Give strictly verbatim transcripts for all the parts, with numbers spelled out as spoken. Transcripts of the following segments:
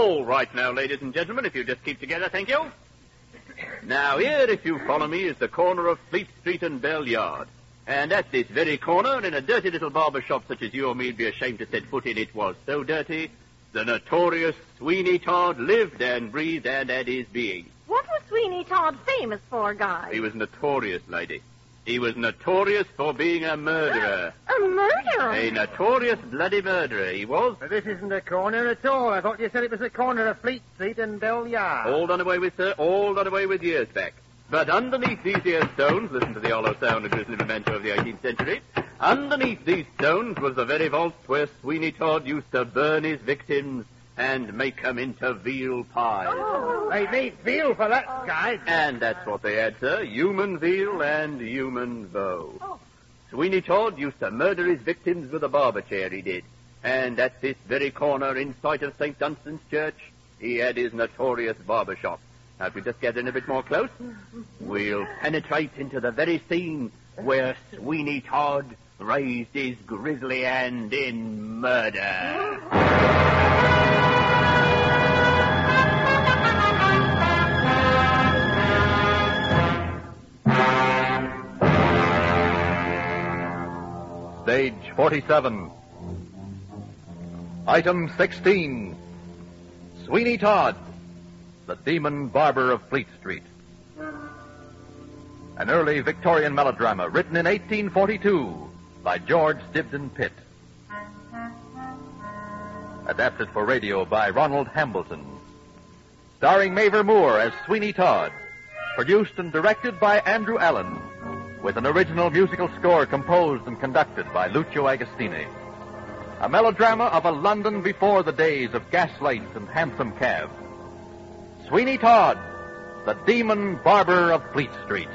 All right now, ladies and gentlemen, if you just keep together, thank you. Now, here, if you follow me, is the corner of Fleet Street and Bell Yard. And at this very corner, in a dirty little barber shop such as you or me'd be ashamed to set foot in, it was so dirty, the notorious Sweeney Todd lived and breathed and had his being. What was Sweeney Todd famous for, guys? He was notorious, lady. He was notorious for being a murderer. A murderer? A notorious bloody murderer, he was. But this isn't a corner at all. I thought you said it was the corner of Fleet Street and Bell Yard. All done away with, sir. All done away with years back. But underneath these here stones, listen to the hollow sound of grisly memento of the eighteenth century, underneath these stones was the very vault where Sweeney Todd used to burn his victims and make them into veal pies. Oh. They need veal for that, guys. And that's what they had, sir. Human veal and human veau. Oh. Sweeney Todd used to murder his victims with a barber chair, he did. And at this very corner, in sight of Saint Dunstan's Church, he had his notorious barber shop. Now, if you just get in a bit more close, we'll penetrate into the very scene where Sweeney Todd raised his grisly hand in murder. Stage forty-seven. Item sixteen. Sweeney Todd, the demon barber of Fleet Street. An early Victorian melodrama written in eighteen forty-two by George Dibdin Pitt. Adapted for radio by Ronald Hambleton. Starring Mavor Moore as Sweeney Todd. Produced and directed by Andrew Allen. With an original musical score composed and conducted by Lucio Agostini. A melodrama of a London before the days of gaslights and hansom cabs. Sweeney Todd, the demon barber of Fleet Street.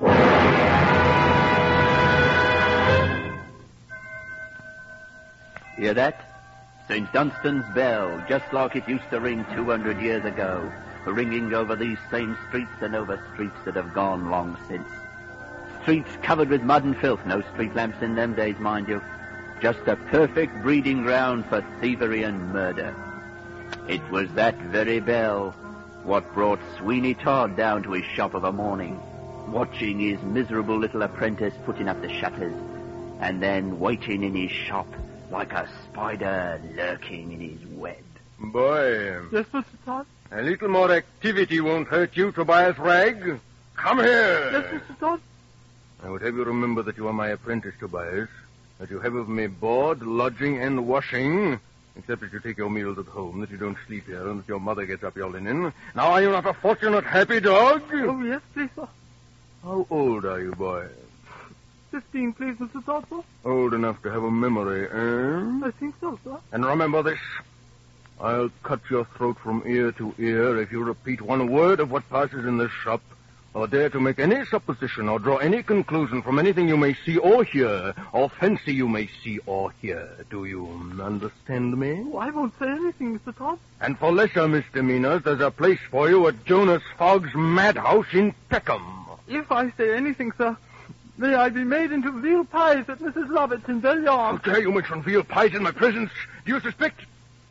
Hear that? Saint Dunstan's bell, just like it used to ring two hundred years ago, ringing over these same streets and over streets that have gone long since. Streets covered with mud and filth, no street lamps in them days, mind you. Just a perfect breeding ground for thievery and murder. It was that very bell what brought Sweeney Todd down to his shop of a morning, watching his miserable little apprentice putting up the shutters, and then waiting in his shop like a spider lurking in his web. Boy. Yes, Mister Todd? A little more activity won't hurt you, Tobias Ragg. Come here. Yes, Mister Todd? I would have you remember that you are my apprentice, Tobias, that you have of me board, lodging, and washing, except that you take your meals at home, that you don't sleep here, and that your mother gets up your linen. Now, are you not a fortunate, happy dog? Oh, yes, please, sir. How old are you, boy? Fifteen, please, Mister Todd, sir. Old enough to have a memory, eh? I think so, sir. And remember this. I'll cut your throat from ear to ear if you repeat one word of what passes in this shop, or dare to make any supposition or draw any conclusion from anything you may see or hear, or fancy you may see or hear. Do you understand me? Oh, I won't say anything, Mister Todd. And for lesser misdemeanors, there's a place for you at Jonas Fogg's madhouse in Peckham. If I say anything, sir, may I be made into veal pies at Missus Lovett's in Bell Yard. How dare you mention veal pies in my presence? Do you suspect?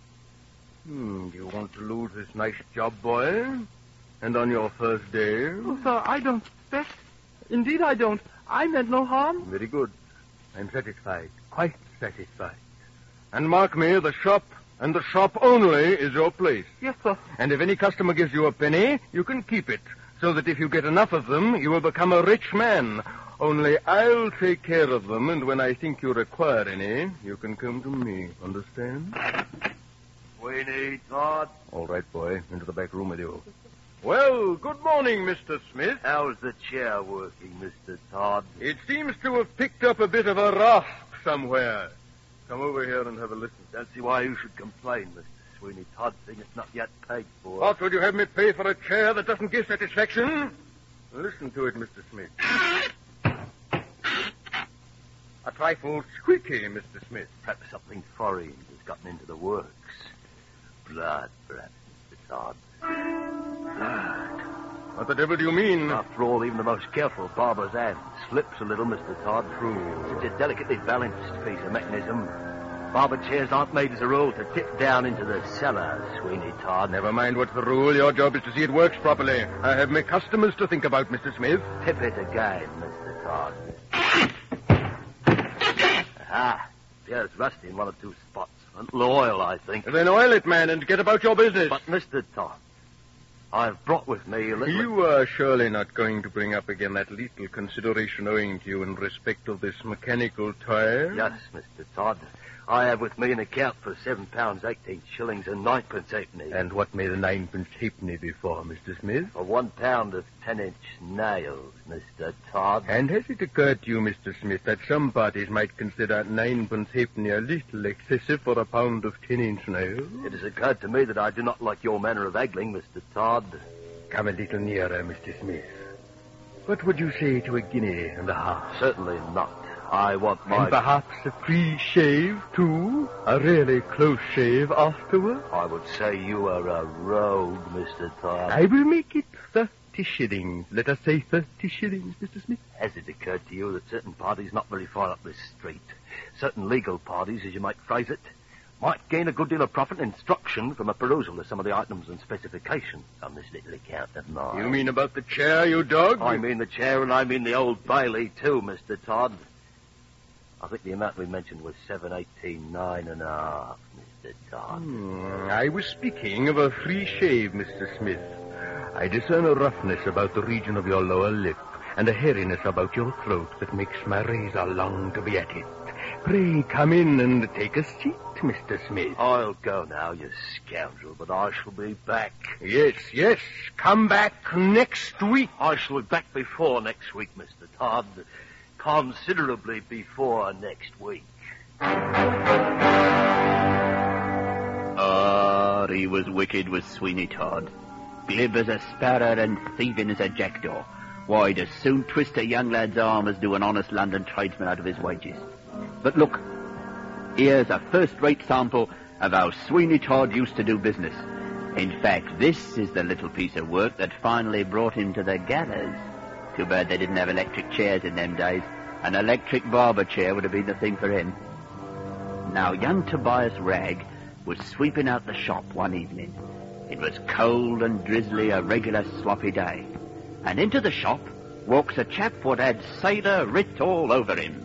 Hmm, do you want to lose this nice job, boy? And on your first day? Oh, sir, I don't suspect. Indeed, I don't. I meant no harm. Very good. I'm satisfied. Quite satisfied. And mark me, the shop, and the shop only, is your place. Yes, sir. And if any customer gives you a penny, you can keep it, so that if you get enough of them, you will become a rich man. Only I'll take care of them, and when I think you require any, you can come to me. Understand? Sweeney Todd. All right, boy. Into the back room with you. Well, good morning, Mister Smith. How's the chair working, Mister Todd? It seems to have picked up a bit of a rasp somewhere. Come over here and have a listen. Don't see why you should complain, Mister Sweeney Todd, seeing it's not yet paid for. What, would you have me pay for a chair that doesn't give satisfaction? Listen to it, Mister Smith. A trifle squeaky, Mister Smith. Perhaps something foreign has gotten into the works. Blood, perhaps, Mister Todd. Blood. What the devil do you mean? After all, even the most careful barber's hand slips a little, Mister Todd. True. It's a delicately balanced piece of mechanism. Barber chairs aren't made as a rule to tip down into the cellar, Sweeney Todd. Never mind what's the rule. Your job is to see it works properly. I have my customers to think about, Mister Smith. Tip it again, Mister Todd. Ah, there's rusty in one or two spots. A little oil, I think. Then oil it, man, and get about your business. But, Mister Todd, I've brought with me a little... You are surely not going to bring up again that little consideration owing to you in respect of this mechanical tire? Yes, Mister Todd. I have with me an account for seven pounds, eighteen shillings and ninepence halfpenny. And what may the ninepence halfpenny be for, Mister Smith? For one pound of ten-inch nails, Mister Todd. And has it occurred to you, Mister Smith, that some parties might consider ninepence halfpenny a little excessive for a pound of ten-inch nails? It has occurred to me that I do not like your manner of haggling, Mister Todd. Come a little nearer, Mister Smith. What would you say to a guinea and a half? Certainly not. I want my... And perhaps a free shave, too? A really close shave afterward? I would say you are a rogue, Mister Todd. I will make it thirty shillings. Let us say thirty shillings, Mister Smith. Has it occurred to you that certain parties not very far up this street, certain legal parties, as you might phrase it, might gain a good deal of profit and instruction from a perusal of some of the items and specifications on this little account of mine? You mean about the chair, you dog? I mean the chair, and I mean the Old Bailey, too, Mister Todd. I think the amount we mentioned was seven eighteen nine and a half, Mister Todd. Hmm, I was speaking of a free shave, Mister Smith. I discern a roughness about the region of your lower lip and a hairiness about your throat that makes my razor long to be at it. Pray come in and take a seat, Mister Smith. I'll go now, you scoundrel, but I shall be back. Yes, yes. Come back next week. I shall be back before next week, Mister Todd. Considerably before next week. Ah, he was wicked, was Sweeney Todd. Glib as a sparrow and thieving as a jackdaw. Why, he'd as soon twist a young lad's arm as do an honest London tradesman out of his wages. But look, here's a first-rate sample of how Sweeney Todd used to do business. In fact, this is the little piece of work that finally brought him to the gallows. Too bad they didn't have electric chairs in them days. An electric barber chair would have been the thing for him. Now, young Tobias Ragg was sweeping out the shop one evening. It was cold and drizzly, a regular sloppy day. And into the shop walks a chap what had sailor writ all over him.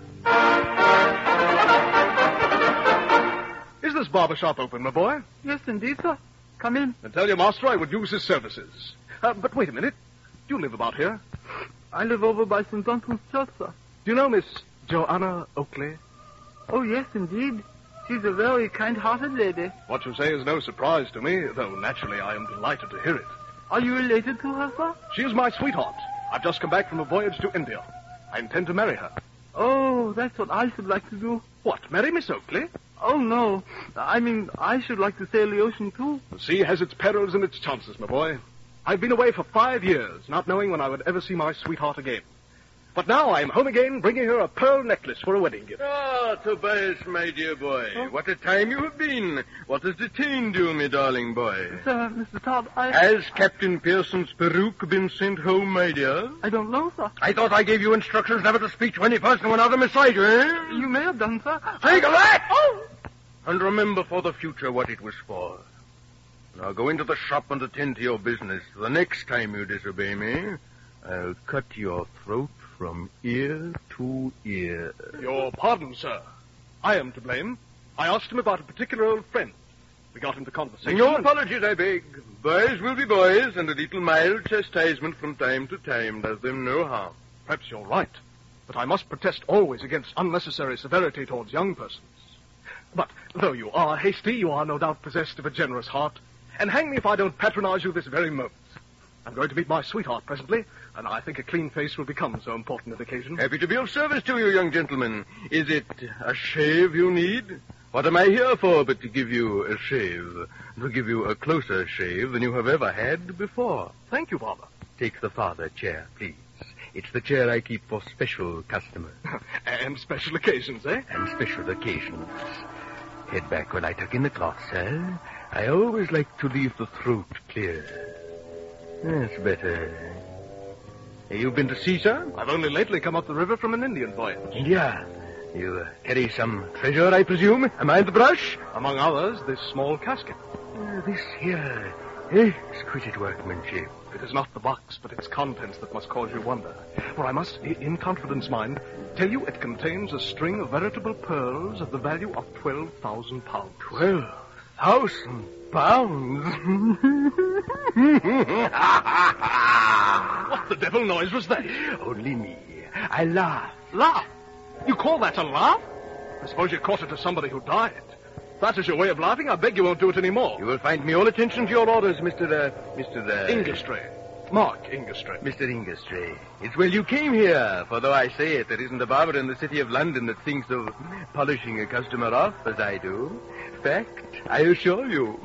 Is this barber shop open, my boy? Yes, indeed, sir. Come in. And tell your master I would use his services. Uh, but wait a minute. Do you live about here? I live over by Saint Dunstan's Church, sir. Do you know Miss Joanna Oakley? Oh, yes, indeed. She's a very kind-hearted lady. What you say is no surprise to me, though naturally I am delighted to hear it. Are you related to her, sir? She is my sweetheart. I've just come back from a voyage to India. I intend to marry her. Oh, that's what I should like to do. What, marry Miss Oakley? Oh, no. I mean, I should like to sail the ocean, too. The sea has its perils and its chances, my boy. I've been away for five years, not knowing when I would ever see my sweetheart again. But now I am home again, bringing her a pearl necklace for a wedding gift. Ah, Tobias, my dear boy. Huh? What a time you have been. What has detained you, my darling boy? Sir, Mister Todd, I... Has Captain Pearson's peruke been sent home, my dear? I don't know, sir. I thought I gave you instructions never to speak to any person when other beside you, eh? You may have done, sir. Take a look! Oh! And remember for the future what it was for. Now go into the shop and attend to your business. The next time you disobey me, I'll cut your throat from ear to ear. Your pardon, sir. I am to blame. I asked him about a particular old friend. We got into conversation. No apologies, I beg. Boys will be boys, and a little mild chastisement from time to time does them no harm. Perhaps you're right. But I must protest always against unnecessary severity towards young persons. But though you are hasty, you are no doubt possessed of a generous heart. And hang me if I don't patronize you this very moment. I'm going to meet my sweetheart presently, and I think a clean face will become so important an occasion. Happy to be of service to you, young gentleman. Is it a shave you need? What am I here for but to give you a shave? To give you a closer shave than you have ever had before. Thank you, Barber. Take the farther chair, please. It's the chair I keep for special customers. And special occasions, eh? And special occasions. Head back when I tuck in the cloth, sir. I always like to leave the throat clear. That's better. You've been to sea, sir? I've only lately come up the river from an Indian voyage. India? You uh, carry some treasure, I presume? Am I the brush? Among others, this small casket. Uh, this here. Exquisite workmanship. It is not the box, but its contents that must cause you wonder. For I must, i- in confidence mind, tell you it contains a string of veritable pearls of the value of twelve thousand pounds. Twelve thousand pounds? What the devil noise was that? Only me. I laugh. Laugh? You call that a laugh? I suppose you caught it to somebody who died. If that is your way of laughing, I beg you won't do it anymore. You will find me all attention to your orders, Mister Uh, Mister Uh, Ingestray. Mark Ingestray. Mister Ingestray. It's well you came here, for though I say it, there isn't a barber in the city of London that thinks of polishing a customer off as I do. Fact, I assure you.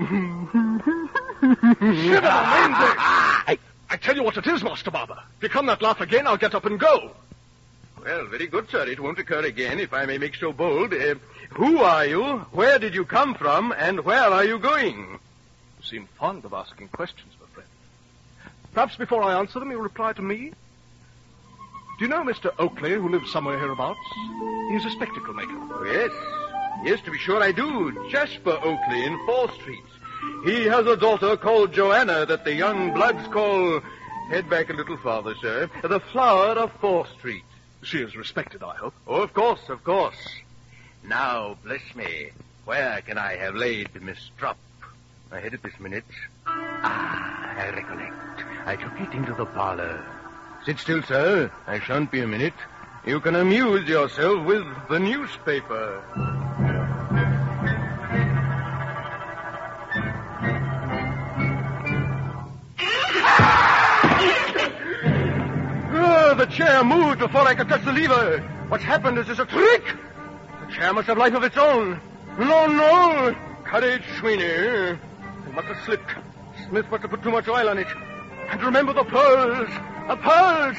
Shiver I, I tell you what it is, Master Barber. If you come that laugh again, I'll get up and go. Well, very good, sir. It won't occur again, if I may make so bold. Uh, who are you? Where did you come from? And where are you going? You seem fond of asking questions, my friend. Perhaps before I answer them, you'll reply to me. Do you know Mister Oakley, who lives somewhere hereabouts? He's a spectacle maker. Oh, yes. Yes, to be sure I do. Jasper Oakley in Fourth Street. He has a daughter called Joanna that the young bloods call... Head back a little farther, sir. The flower of Fourth Street. She is respected, I hope. Oh, of course, of course. Now, bless me, where can I have laid Miss Strupp? I had it this minute. Ah, I recollect. I took it into the parlor. Sit still, sir. I shan't be a minute. You can amuse yourself with the newspaper. Oh, the chair moved before I could touch the lever. What's happened? Is this a trick? The chair must have life of its own. No, no. Courage, Sweeney. It must have slipped. Smith must have put too much oil on it. And remember the pearls. The pearls.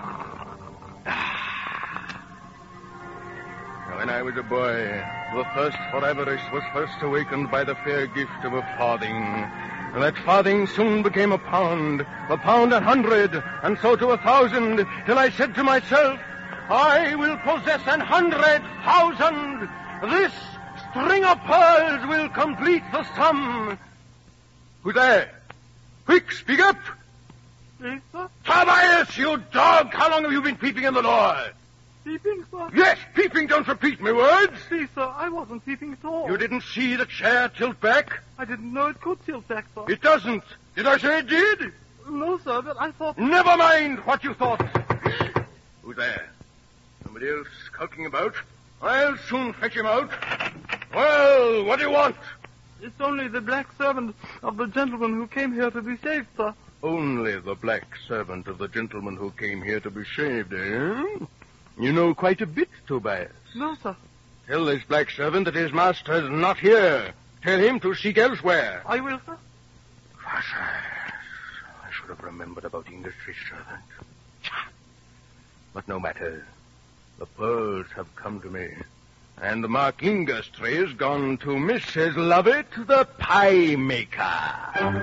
When I was a boy, the thirst for avarice was first awakened by the fair gift of a farthing. That farthing soon became a pound, a pound a hundred, and so to a thousand, till I said to myself, I will possess an hundred thousand. This string of pearls will complete the sum. Who's there? Quick, speak up. Yes, sir. Tobias, you dog! How long have you been peeping in the door? Peeping, sir? Yes, peeping, don't repeat me words. See, sir, I wasn't peeping at all. You didn't see the chair tilt back? I didn't know it could tilt back, sir. It doesn't. Did I say it did? No, sir, but I thought... Never mind what you thought. Who's there? Somebody else skulking about? I'll soon fetch him out. Well, what do you want? It's only the black servant of the gentleman who came here to be saved, sir. Only the black servant of the gentleman who came here to be shaved, eh? You know quite a bit, Tobias. No, sir. Tell this black servant that his master's not here. Tell him to seek elsewhere. I will, sir. Gosh, I should have remembered about Ingestry's servant. But no matter. The pearls have come to me. And Mark Ingestry has gone to Missus Lovett, the pie maker.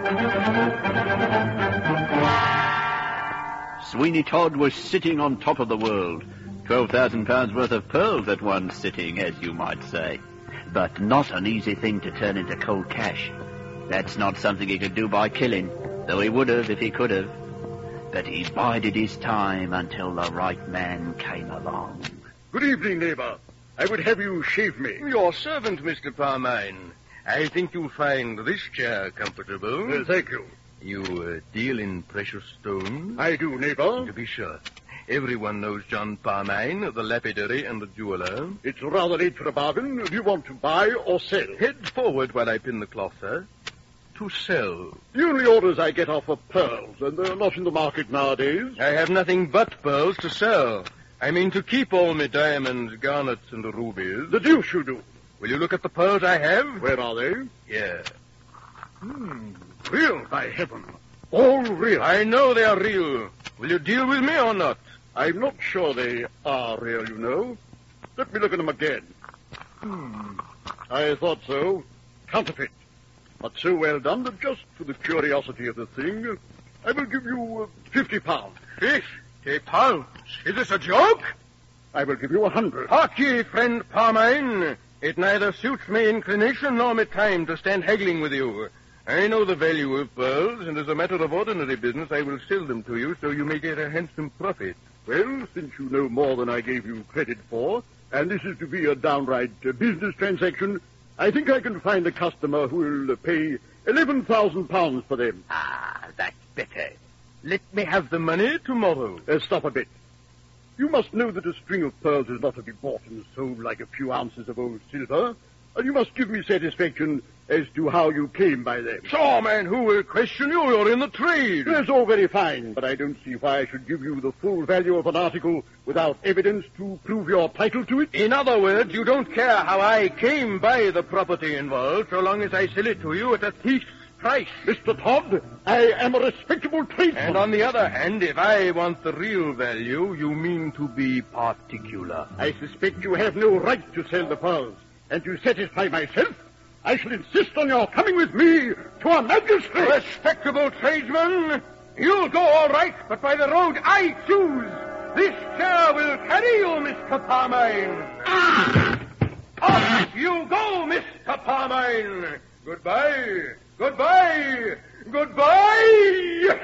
Sweeney Todd was sitting on top of the world. Twelve thousand pounds worth of pearls at one sitting, as you might say. But not an easy thing to turn into cold cash. That's not something he could do by killing, though he would have if he could have. But he bided his time until the right man came along. Good evening, neighbor. I would have you shave me. Your servant, Mister Parmine. I think you'll find this chair comfortable. Well, thank you. You uh, deal in precious stones? I do, neighbor. To be sure. Everyone knows John Parmine, the lapidary and the jeweler. It's rather late for a bargain. Do you want to buy or sell? Head forward while I pin the cloth, sir. To sell. The only orders I get are for pearls, and they're not in the market nowadays. I have nothing but pearls to sell. I mean to keep all my diamonds, garnets, and rubies. The deuce you do. Will you look at the pearls I have? Where are they? Here. Hmm. Real, by heaven. All real. I know they are real. Will you deal with me or not? I'm not sure they are real, you know. Let me look at them again. Hmm. I thought so. Counterfeit. But so well done that just for the curiosity of the thing, I will give you uh, fifty pounds. Fifty pounds? Is this a joke? I will give you a hundred. Hark ye, friend Parmine. It neither suits me inclination nor me time to stand haggling with you. I know the value of pearls, and as a matter of ordinary business, I will sell them to you so you may get a handsome profit. Well, since you know more than I gave you credit for, and this is to be a downright uh, business transaction, I think I can find a customer who will uh, pay eleven thousand pounds for them. Ah, that's better. Let me have the money tomorrow. Uh, stop a bit. You must know that a string of pearls is not to be bought and sold like a few ounces of old silver, and you must give me satisfaction as to how you came by them. Sure, man, who will question you? You're in the trade. That's all very fine, but I don't see why I should give you the full value of an article without evidence to prove your title to it. In other words, you don't care how I came by the property involved, so long as I sell it to you at a thief's price. Mister Todd, I am a respectable tradesman. And on the other hand, if I want the real value, you mean to be particular. I suspect you have no right to sell the pearls, and to satisfy myself, I shall insist on your coming with me to a magistrate. Respectable tradesman, you'll go all right, but by the road I choose. This chair will carry you, Mister Parmine. Ah! Off you go, Mister Parmine. Goodbye. Goodbye. Goodbye.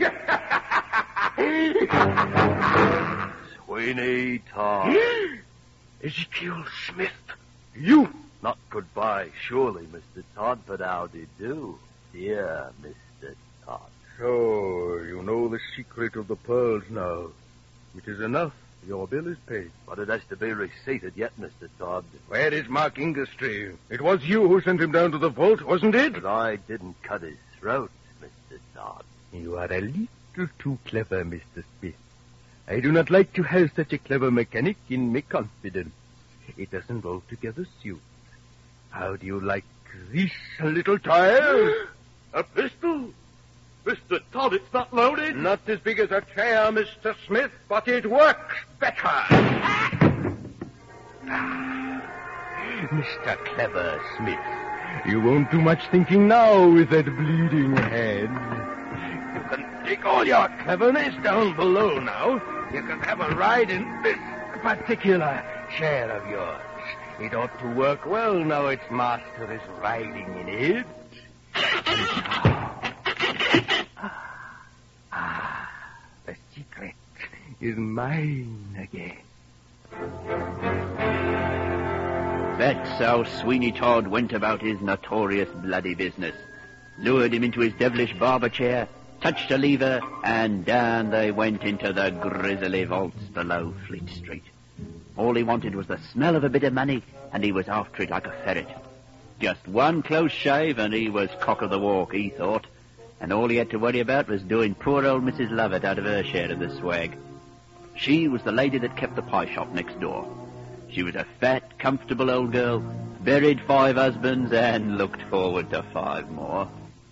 Sweeney Todd. Ezekiel Smith. You. Not goodbye, surely, Mister Todd, but how do you do, dear Mister Todd? So, you know the secret of the pearls now. It is enough. Your bill is paid. But it has to be receipted yet, Mister Todd. Where is Mark Ingerstry? It was you who sent him down to the vault, wasn't it? But I didn't cut his throat, Mister Todd. You are a little too clever, Mister Smith. I do not like to have such a clever mechanic in my confidence. It doesn't altogether suit. How do you like this little toy? A pistol? Mister Todd, it's not loaded. Not as big as a chair, Mister Smith, but it works better. Mister Clever Smith, you won't do much thinking now with that bleeding head. You can take all your cleverness down below now. You can have a ride in this particular chair of yours. It ought to work well now its master is riding in it. And now... Ah, the secret is mine again. That's how Sweeney Todd went about his notorious bloody business. Lured him into his devilish barber chair, touched a lever, and down they went into the grisly vaults below Fleet Street. All he wanted was the smell of a bit of money, and he was after it like a ferret. Just one close shave, and he was cock of the walk, he thought. And all he had to worry about was doing poor old Missus Lovett out of her share of the swag. She was the lady that kept the pie shop next door. She was a fat, comfortable old girl, buried five husbands, and looked forward to five more.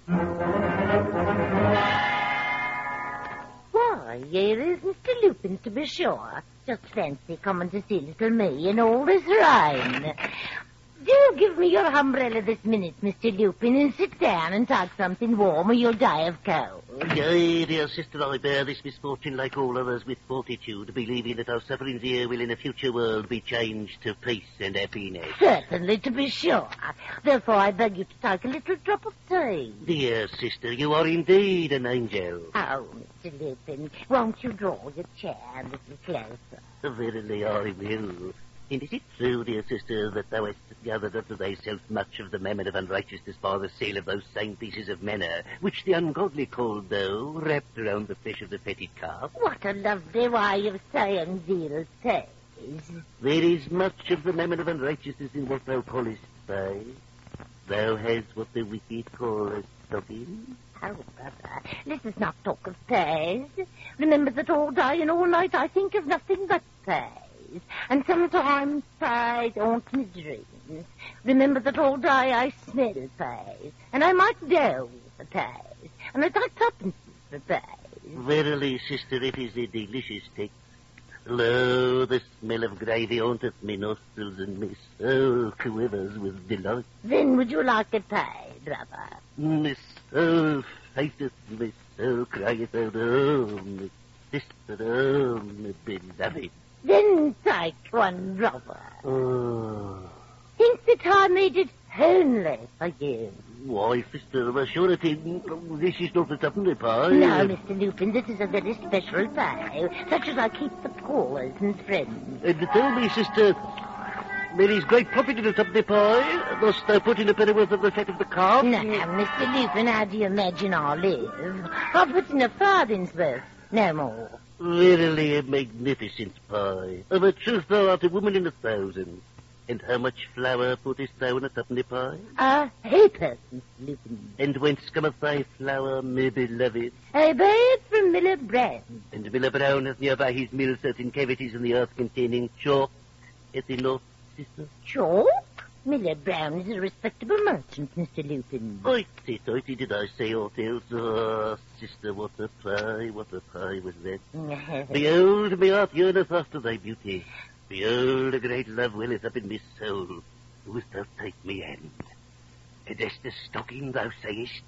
Why, here is Mister Lupin, to be sure. Just fancy coming to see little me in all this rain. Do give me your umbrella this minute, Mister Lupin, and sit down and take something warm or you'll die of cold. Aye, dear sister, I bear this misfortune like all others with fortitude, believing that our sufferings here will in a future world be changed to peace and happiness. Certainly, to be sure. Therefore, I beg you to take a little drop of tea. Dear sister, you are indeed an angel. Oh, Mister Lupin, won't you draw your chair a little closer? Verily, I will. And is it true, dear sister, that thou hast gathered unto thyself much of the mammon of unrighteousness by the sale of those same pieces of manna, which the ungodly called, though, wrapped around the flesh of the fatted calf? What a lovely way of saying these things. There is much of the mammon of unrighteousness in what thou callest pay. Thou hast what the wicked call a stocking. Oh, brother, let us not talk of pies. Remember that all day and all night I think of nothing but pies. And sometimes pies haunt me dreams. Remember that all day I smell pies, and I might go for pies, and I'd like tuppence for pies. Verily, sister, it is a delicious text. Lo, the smell of gravy haunteth me nostrils, and my soul quivers with delight. Then would you like a pie, brother? My soul fainteth, my soul crieth out, oh, my sister, oh, my beloved. Then take one, brother. Oh. Think that I made it only for you. Why, sister, of a surety, this is not a twopenny pie. No, Mister Lupin, this is a very special pie, such as I keep for callers and friends. And tell me, sister, there is great profit in a twopenny pie. Dost thou put in a pennyworth of the fat of the calf? No, Mister Lupin, how do you imagine I live? I put in a farthing's worth, no more. Verily a magnificent pie. Of a truth thou art a woman in a thousand. And how much flour puttest thou in a twopenny pie? A halfpenny, Mister Lupin. And whence cometh thy flour, my beloved? I buy it from Miller Brown. And Miller Brown hath nearby his mill certain cavities in the earth containing chalk at the north, sister? Chalk? Miller Brown is a respectable merchant, Mister Lupin. Hoity toity, did I say aught else? Oh, sister, what a pie, what a pie was that. Behold, my heart yearneth after thy beauty. Behold, a great love welleth up in my soul. Wouldst thou take me hand? And as the stocking thou sayest,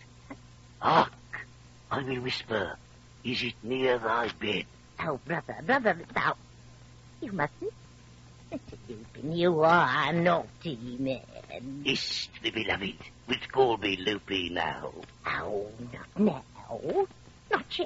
hark, I will whisper, is it near thy bed? Oh, brother, brother, thou, you mustn't. Mister Lupin, you are a naughty man. Hist, the beloved, which call me Loopy now. Oh, not now. Not yet.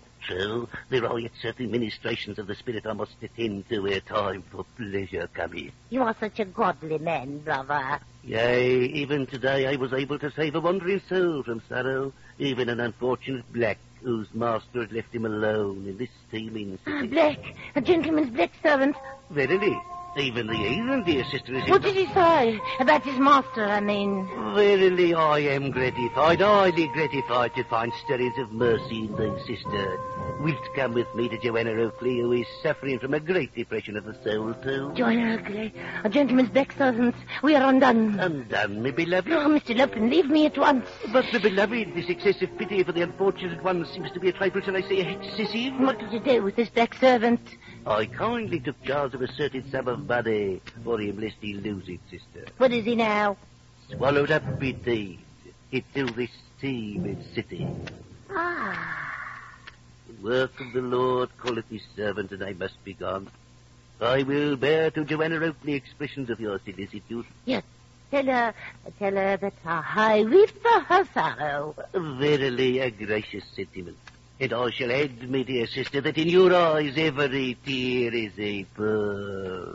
True, there are yet certain ministrations of the spirit I must attend to ere time for pleasure cometh. You are such a godly man, brother. Yea, even today I was able to save a wandering soul from sorrow, even an unfortunate black whose master had left him alone in this steaming city. Ah, black, a gentleman's black servant. Verily, even the heathen, dear sister, is... What did he say about his master, I mean? Verily, I am gratified, highly gratified to find stirrings of mercy in thy sister. Wilt come with me to Joanna Oakley, who is suffering from a great depression of the soul, too? Joanna Oakley, a gentleman's black servant. We are undone. Undone, my beloved? Oh, Mister Lupin, leave me at once. But, the beloved, this excessive pity for the unfortunate one seems to be a trifle, shall I say, excessive. What did you do with this black servant? I kindly took charge of a certain sum of money for him lest he lose it, sister. What is he now? Swallowed up with deed into this teeming city. Ah. The work of the Lord calleth his servant, and I must be gone. I will bear to Joanna Oakley expressions of your solicitude. Yes. Tell her, tell her that I weep for her sorrow. Verily a gracious sentiment. And I shall add, my dear sister, that in your eyes every tear is a pearl.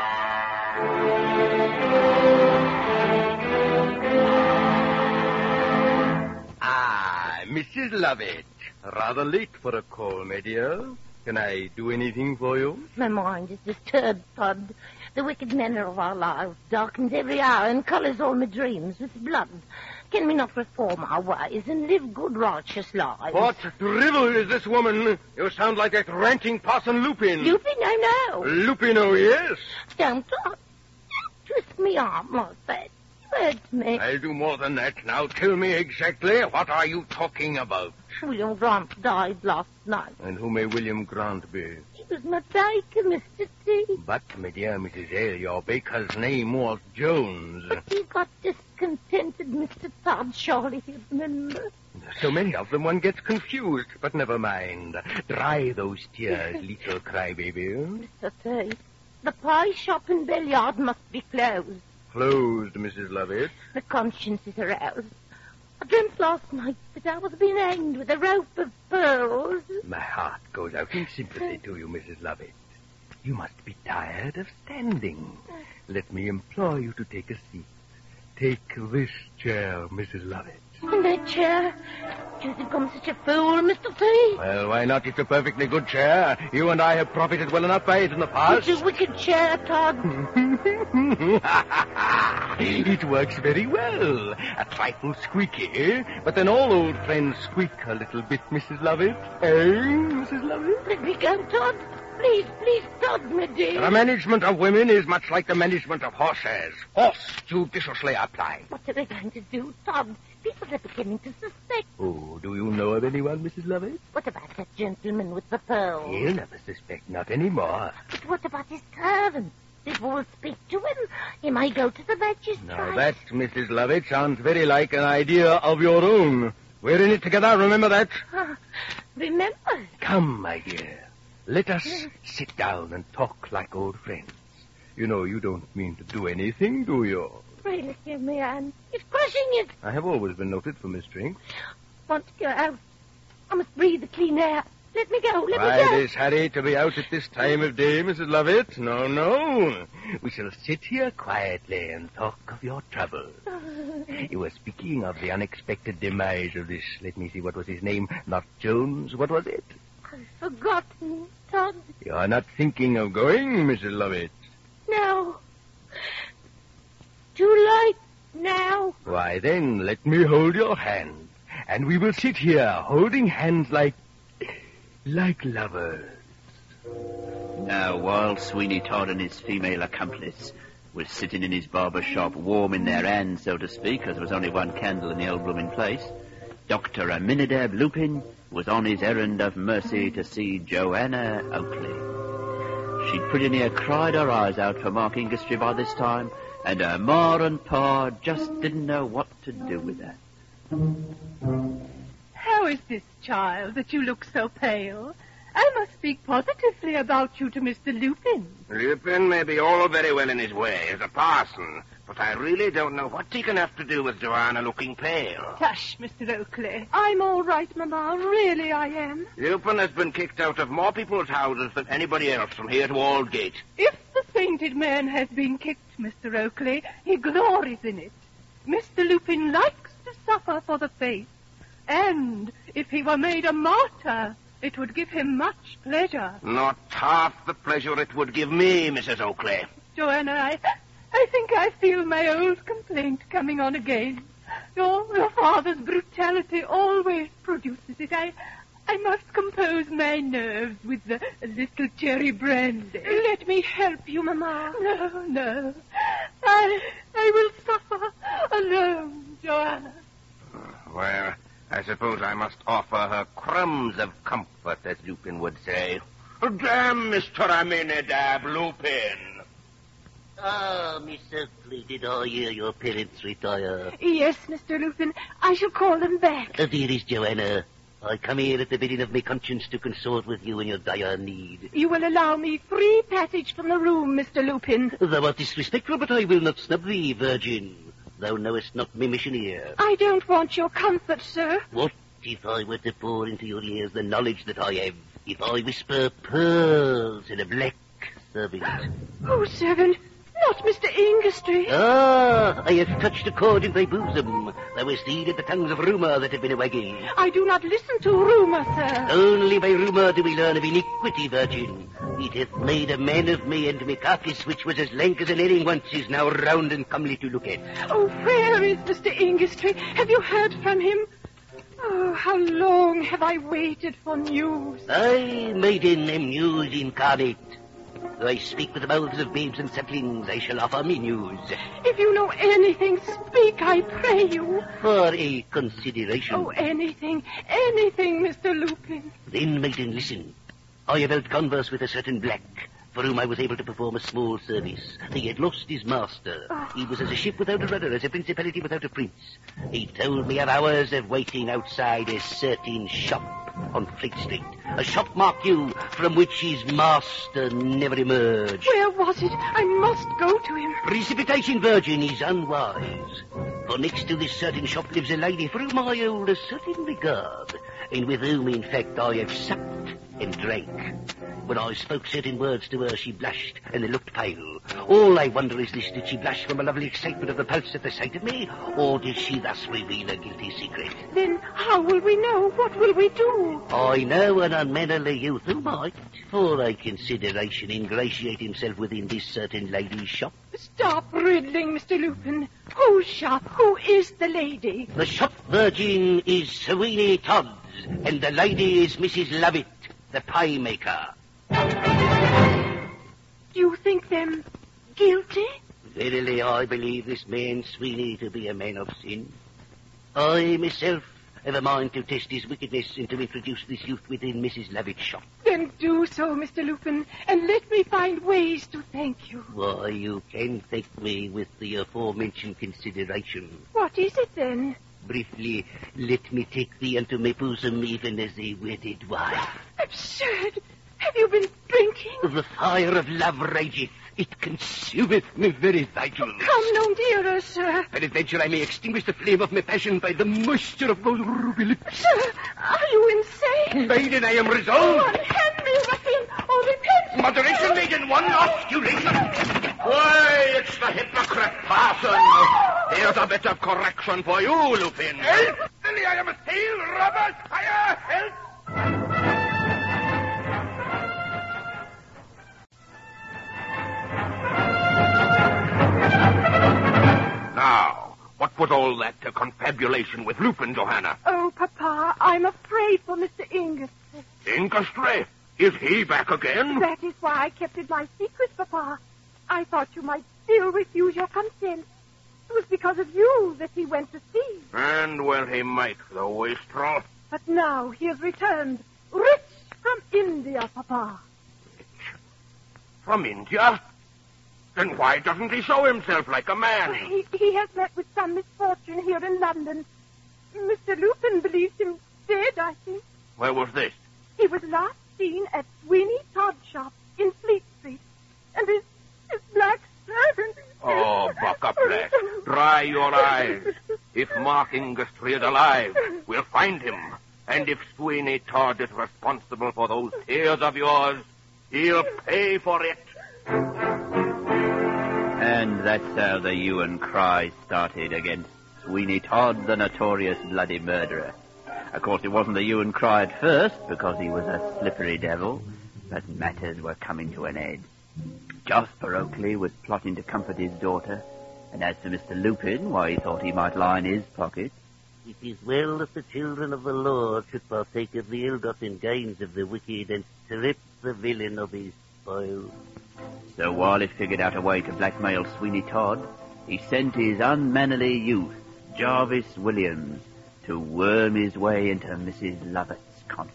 Ah, Missus Lovett. Rather late for a call, my dear. Can I do anything for you? My mind is disturbed, Todd. The wicked manner of our lives darkens every hour and colours all my dreams with blood. Can we not reform our ways and live good, righteous lives? What drivel is this woman? You sound like that ranting Parson Lupin. Lupin, no, no. Lupin, oh, yes. Don't, don't twist me arm like that. You hurt me. I'll do more than that. Now tell me exactly, what are you talking about? William Grant died last night. And who may William Grant be? He was my baker, Mister T. But, my dear Missus Hale, your baker's name was Jones. But he got discontented, Mister Todd. Surely you remember. So many of them, one gets confused. But never mind. Dry those tears, little crybaby. Mister T, the pie shop and billiard must be closed. Closed, Missus Lovett. The conscience is aroused. I dreamt last night that I was being hanged with a rope of pearls. My heart goes out in sympathy to you, Missus Lovett. You must be tired of standing. Let me implore you to take a seat. Take this chair, Missus Lovett. In that chair? Do you think I'm such a fool, Mister T? Well, why not? It's a perfectly good chair. You and I have profited well enough by it in the past. It's a wicked chair, Todd. It works very well. A trifle squeaky, but then all old friends squeak a little bit, Missus Lovett. Eh, Missus Lovett? Let me go, Todd. Please, please, Todd, my dear. The management of women is much like the management of horses. Horse judiciously applied. What are they going to do, Todd? People are beginning to suspect. Oh, do you know of anyone, Missus Lovett? What about that gentleman with the pearls? He'll never suspect, not anymore. But what about his servant? People will speak to him. He may go to the magistrate. Now that, Missus Lovett, sounds very like an idea of your own. We're in it together, remember that? Uh, remember? Come, my dear. let us sit down and talk like old friends. You know, you don't mean to do anything, do you? Pray, let give me a hand. It's crushing it. I have always been noted for misdrinks. Want to go out. I must breathe the clean air. Let me go, let Why me go. this hurry to be out at this time of day, Missus Lovett? No, no. We shall sit here quietly and talk of your troubles. You were speaking of the unexpected demise of this, let me see, what was his name? Not Jones, what was it? I've forgotten, Todd. You are not thinking of going, Missus Lovett? No. Too late now. Why, then, let me hold your hand, and we will sit here holding hands like... like lovers. Now, while Sweeney Todd and his female accomplice was sitting in his barber shop, warming their hands, so to speak, as there was only one candle in the old blooming place, Doctor Aminadab Lupin was on his errand of mercy to see Joanna Oakley. She'd pretty near cried her eyes out for Mark Inglestry by this time, and her ma and pa just didn't know what to do with her. How is this, child, that you look so pale? I must speak positively about you to Mister Lupin. Lupin may be all very well in his way as a parson, but I really don't know what he can have to do with Joanna looking pale. Hush, Mister Oakley. I'm all right, Mamma. Really, I am. Lupin has been kicked out of more people's houses than anybody else from here to Aldgate. If the sainted man has been kicked, Mister Oakley, he glories in it. Mister Lupin likes to suffer for the faith. And if he were made a martyr, it would give him much pleasure. Not half the pleasure it would give me, Missus Oakley. Joanna, I, I think I feel my old complaint coming on again. Your, your father's brutality always produces it. I, I must compose my nerves with the little cherry brandy. Let me help you, Mamma. No, no. I, I will suffer alone, Joanna. Well, I suppose I must offer her crumbs of comfort, as Lupin would say. Damn Mister Aminadab Lupin. Ah, Miss Oakley, did I hear your parents retire? Yes, Mister Lupin. I shall call them back. Uh, dearest Joanna, I come here at the bidding of my conscience to consort with you in your dire need. You will allow me free passage from the room, Mister Lupin. Thou art disrespectful, but I will not snub thee, virgin. Thou knowest not my mission here. I don't want your comfort, sir. What if I were to pour into your ears the knowledge that I have? If I whisper pearls in a black servant? Oh, servant, not Mister Inglestry. Ah, I have touched a chord in thy bosom. Thou hast heeded the tongues of rumour that have been a-wagging. I do not listen to rumour, sir. Only by rumour do we learn of iniquity, virgin. It hath made a man of me, and my carcass, which was as lank as an herring once, is now round and comely to look at. Oh, where is Mister Inglestry? Have you heard from him? Oh, how long have I waited for news? I, maiden, am news incarnate. Though I speak with the mouths of babes and sucklings, I shall offer me news. If you know anything, speak, I pray you. For a consideration. Oh, anything, anything, Mister Lupin. Then, maiden, listen. I have held converse with a certain black, for whom I was able to perform a small service. He had lost his master. Oh. He was as a ship without a rudder, as a principality without a prince. He told me of hours of waiting outside a certain shop on Fleet Street. A shop, mark you, from which his master never emerged. Where was it? I must go to him. Precipitation, virgin, is unwise. For next to this certain shop lives a lady for whom I hold a certain regard, and with whom, in fact, I have supped and drank. When I spoke certain words to her, she blushed and looked pale. All I wonder is this, did she blush from a lovely excitement of the pulse at the sight of me, or did she thus reveal a guilty secret? Then how will we know? What will we do? I know an unmannerly youth who might, for a consideration, ingratiate himself within this certain lady's shop. Stop riddling, Mister Lupin. Whose shop? Who is the lady? The shop virgin is Sweeney Todd's, and the lady is Missus Lovett, the pie maker. Do you think them guilty? Verily, I believe this man Sweeney to be a man of sin. I myself have a mind to test his wickedness and to introduce this youth within Missus Lovett's shop. Then do so, Mister Lupin, and let me find ways to thank you. Why, you can thank me with the aforementioned consideration. What is it, then? Briefly, let me take thee unto my bosom even as a wedded wife. Absurd! Have you been drinking? The fire of love rageth. It consumeth me very vitals. Come no nearer, sir. Peradventure I may extinguish the flame of my passion by the moisture of those ruby lips. Sir, are you insane? Maiden, I am Go resolved. on, hand me, ruffian, or repent. Moderation, maiden, one osculation. Why, it's the hypocrite parson. Here's a bit of correction for you, Lupin. Help! Billy, I am a steel robber! Fire! Help! Now, what was all that uh, confabulation with Lupin, Johanna? Oh, Papa, I'm afraid for Mister Ingerstry. Ingerstry? Is he back again? That is why I kept it my secret, Papa. I thought you might still refuse your consent. It was because of you that he went to sea. And well he might, the wastrel. But now he has returned, rich from India, Papa. From India? Then why doesn't he show himself like a man? He, he has met with some misfortune here in London. Mister Lupin believes him dead, I think. Where was this? He was last seen at Sweeney Todd's shop in Fleet Street. And his, his black servant... Oh, Buck Black, dry your eyes. If Mark Ingerstry is alive, we'll find him. And if Sweeney Todd is responsible for those tears of yours, he'll pay for it. And that's how the hue and cry started against Sweeney Todd, the notorious bloody murderer. Of course, it wasn't the hue and cry at first, because he was a slippery devil, but matters were coming to an end. Jasper Oakley was plotting to comfort his daughter, and as to Mister Lupin, why, he thought he might lie in his pocket. It is well that the children of the Lord should partake of the ill-gotten gains of the wicked and strip the villain of his spoils. So while he figured out a way to blackmail Sweeney Todd, he sent his unmannerly youth, Jarvis Williams, to worm his way into Missus Lovett's confidence.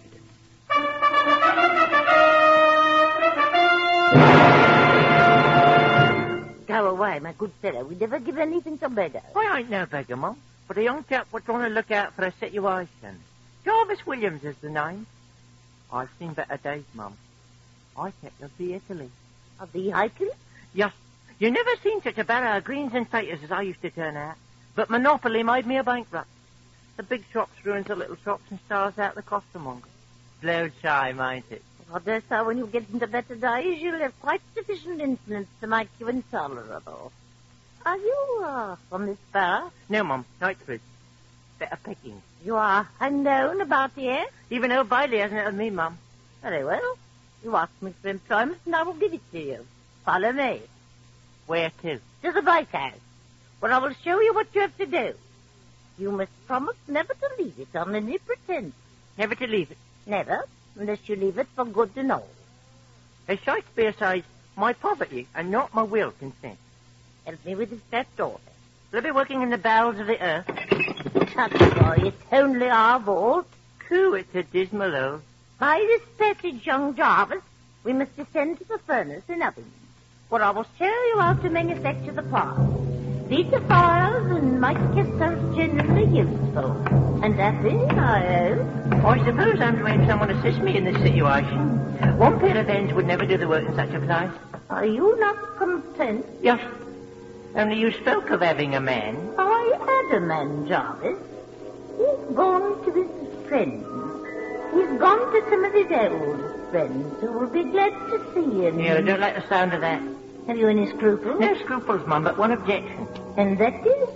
Go away, my good fellow. We never give anything to beggar. I ain't no beggar, Mum, but a young chap was trying to look out for a situation. Jarvis Williams is the name. I've seen better days, Mum. I kept of the Italy. Of the Italy? Yes. You never seen such a barrow of greens and taters as I used to turn out. But Monopoly made me a bankrupt. The big shops ruins the little shops and stars out the costermonger. Blow time, ain't it? I dare say when you get into better days, you'll have quite sufficient influence to make you intolerable. Are you, uh, from this borough? No, Mum, Knightsbridge. Better picking. You are unknown about here? Even old Bailey hasn't it with me, Mum. Very well. You ask me for employment, and I will give it to you. Follow me. Where to? To the bakehouse, where I will show you what you have to do. You must promise never to leave it on any pretense. Never to leave it? Never, unless you leave it for good and all. As Shakespeare says, my poverty and not my will consent. Help me with this fat daughter. Will I be working in the bowels of the earth? Tut, boy, it's only our vault. Coo, it's a dismal old. By this passage, young Jarvis, we must descend to the furnace and ovens, where I will show you how to manufacture the pies. Feed the fires and make yourself generally useful. And happy, I hope. I suppose I'm to have someone assist me in this situation. One pair of hands would never do the work in such a place. Are you not content? Yes. Only you spoke of having a man. I had a man, Jarvis. He's gone to his friends. He's gone to some of his old friends who will be glad to see him. Yeah, I don't like the sound of that. Have you any scruples? No scruples, Mum, but one objection. And that is?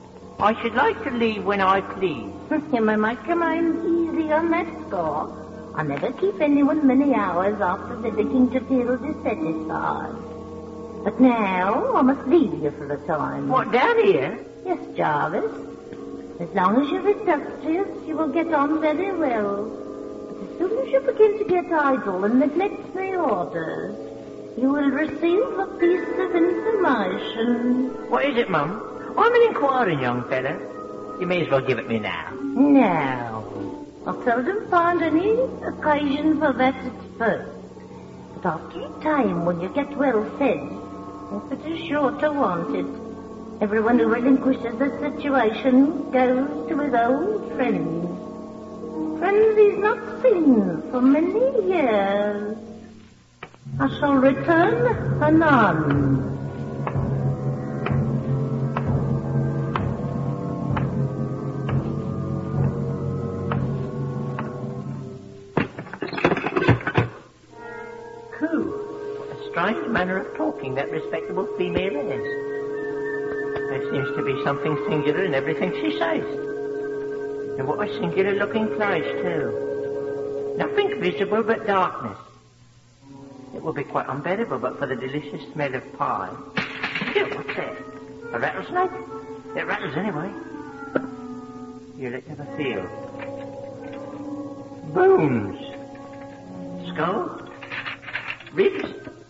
I should like to leave when I please. You may make your mind easy on that score. I never keep anyone many hours after they're beginning to feel dissatisfied. But now I must leave you for a time. What, down here? Yes, Jarvis. As long as you're industrious, you will get on very well. But as soon as you begin to get idle and neglect the orders, you will receive a piece of information. What is it, Mum? I'm an inquiring young fellow. You may as well give it me now. No. I seldom find any occasion for that at first. But after a time, when you get well fed, it is sure to want it. Everyone who relinquishes the situation goes to his old friends. Friends he's not seen for many years. I shall return anon. Strange manner of talking that respectable female has. There seems to be something singular in everything she says. And what a singular-looking place, too. Nothing visible but darkness. It would be quite unbearable but for the delicious smell of pie. Ew, what's that? A rattlesnake? It rattles anyway. Here, let's have a feel. Bones. Skull. Ribs.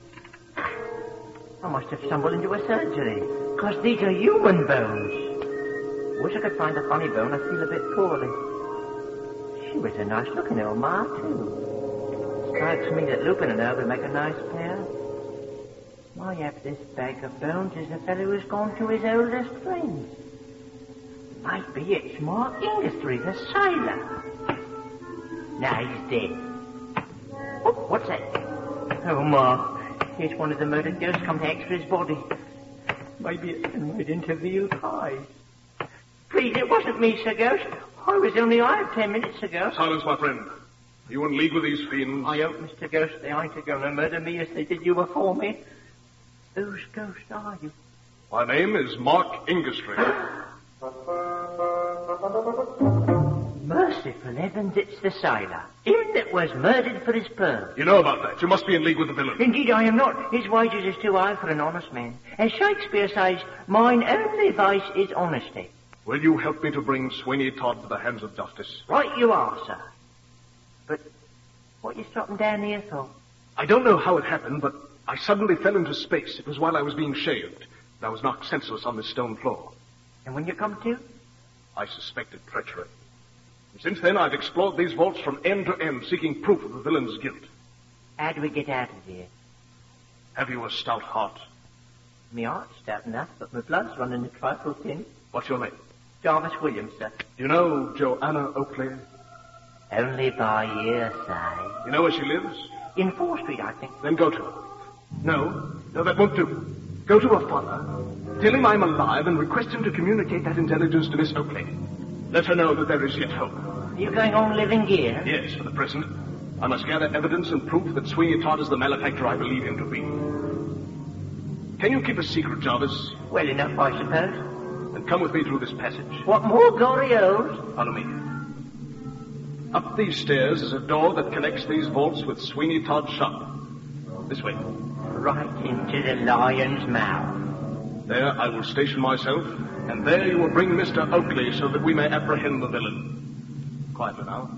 I must have stumbled into a surgery, because these are human bones. Wish I could find a funny bone. I feel a bit poorly. She was a nice-looking old ma, too. Strikes me that Lupin and her would make a nice pair. Why have this bag of bones is a fellow who's gone to his oldest friend. Might be it's Mark Ingestry, the sailor. Now he's dead. Oh, what's that? Oh, Ma. Here's one of the murdered ghosts come to extra his body. Maybe it's been made into veal pies. Please, it wasn't me, Sir Ghost. I was only alive ten minutes ago. Silence, my friend. Are you in league with these fiends? I hope, Mister Ghost, they ain't going to murder me as they did you before me. Whose ghost are you? My name is Mark Ingestry. Merciful heavens, it's the sailor. Him that was murdered for his pearl. You know about that. You must be in league with the villain. Indeed, I am not. His wages is too high for an honest man. As Shakespeare says, mine only vice is honesty. Will you help me to bring Sweeney Todd to the hands of justice? Right you are, sir. But what you stopping down here for? I don't know how it happened, but I suddenly fell into space. It was while I was being shaved. I was knocked senseless on this stone floor. And when you come to? I suspected treachery. And since then, I've explored these vaults from end to end, seeking proof of the villain's guilt. How do we get out of here? Have you a stout heart? Me heart's stout enough, but my blood's running a trifle thin. What's your name? Jarvis Williams, sir. You know Joanna Oakley? Only by hearsay. You know where she lives? In Fore Street, I think. Then go to her. No, no, that won't do. Go to her father, tell him I'm alive, and request him to communicate that intelligence to Miss Oakley. Let her know that there is yet hope. Are you going on living here? Yes, for the present. I must gather evidence and proof that Sweeney Todd is the malefactor I believe him to be. Can you keep a secret, Jarvis? Well enough, I suppose. Then come with me through this passage. What more glorios? Follow me. Up these stairs is a door that connects these vaults with Sweeney Todd's shop. This way. Right into the lion's mouth. There I will station myself, and there you will bring Mister Oakley so that we may apprehend the villain. Quietly now.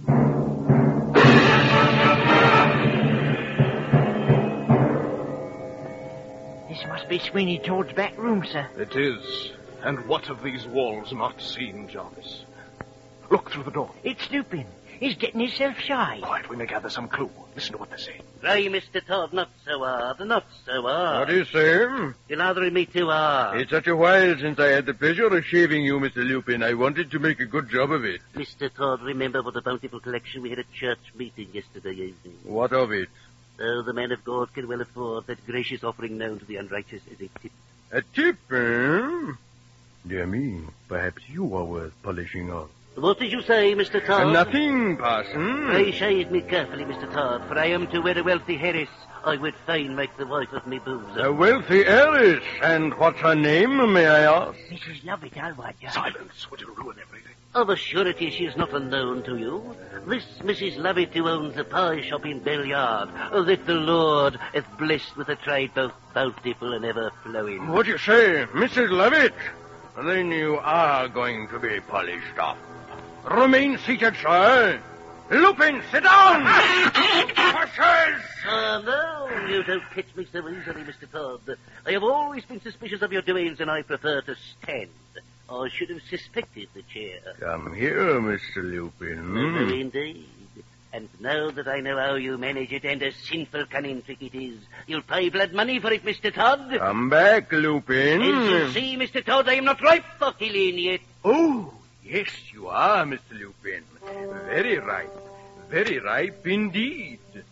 This must be Sweeney Todd's back room, sir. It is. And what have these walls not seen, Jarvis? Look through the door. It's Lupin. He's getting himself shy. Quiet, we may gather some clue. Listen to what they say. Pray, Mister Todd, not so hard, not so hard. What do you say? You're lathering me too hard. It's such a while since I had the pleasure of shaving you, Mister Lupin. I wanted to make a good job of it. Mister Todd, remember what a bountiful collection we had at church meeting yesterday evening. What of it? Oh, the man of God can well afford that gracious offering known to the unrighteous as a tip. A tip, eh? Dear me, perhaps you are worth polishing off. What did you say, Mister Todd? Uh, nothing, Parson. Pray shave me carefully, Mister Todd, for I am to wed a wealthy heiress. I would fain make the wife of me bosom. A wealthy heiress. And what's her name, may I ask? Missus Lovett, I'll wager. Silence, would you ruin everything? Of a surety she is not unknown to you. This Missus Lovett who owns the pie shop in Bell Yard, that the Lord hath blessed with a trade both bountiful and ever-flowing. What do you say, Missus Lovett? Then you are going to be polished off. Remain seated, sir. Lupin, sit down! Horses! Ah, no, you don't catch me so easily, Mister Todd. I have always been suspicious of your doings, and I prefer to stand. I should have suspected the chair. Come here, Mister Lupin. No, no, indeed. And now that I know how you manage it and a sinful cunning trick it is, you'll pay blood money for it, Mister Todd. Come back, Lupin. As you see, Mister Todd, I am not ripe for killing yet. Oh, yes, you are, Mister Lupin. Very ripe. Very ripe indeed.